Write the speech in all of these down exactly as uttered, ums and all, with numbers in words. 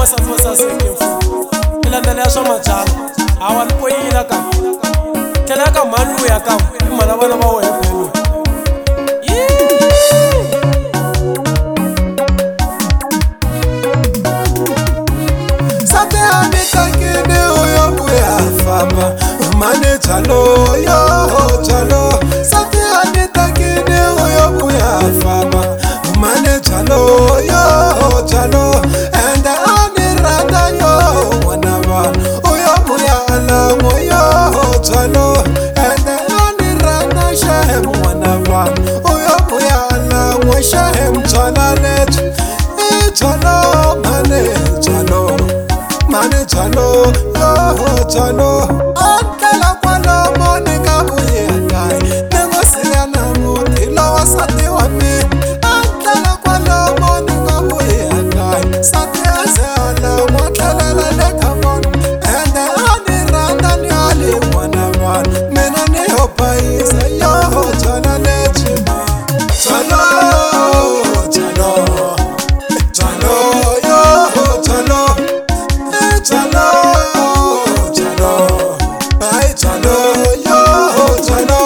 sa fosa se ke fu ila ndale swa majala awan poyila ka tlela ka manu ya ka mana bana ba we pelo sate amita kene oyo buya fama mane chalo yo chalo sate amita kene oyo buya fama mane chalo yo chalo and ani rata yo wanava oyo buya ala moyo chalo and ani rata shahem wanava oyo buya ala mo shahem chala let e chalo mane chalo mane chalo yo chalo antela kwalo monika buye kai nengo siyana muti lawa sate wame antela kwalo monika buye kai sate azala motlela le kamon ende ani randa ni ali wanavan mena ne hopaisa yo chala le chima chalo chalo chalo yo chalo chalo chalo ay chalo yo chalo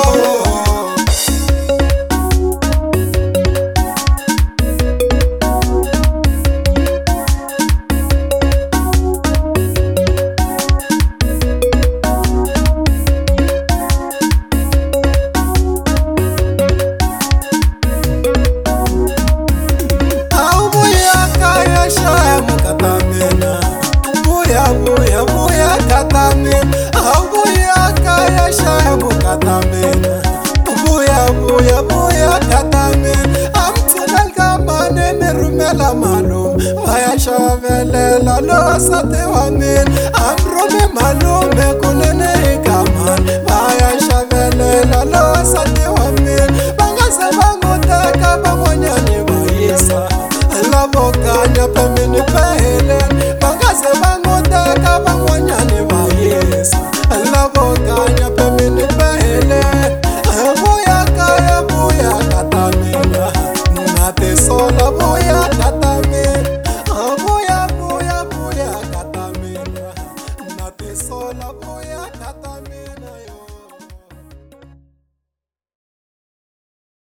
au buya kaya shamu katamena buya buya buya katamena au buya kaya shamu katamena buya buya buya katamena am tulal kamane merumela malum vaya shavelela lo sate wamen am rume malume kunene kaman vaya shavelela lo sate wamen bangase bangoteka bangonyane bayisa la boca nya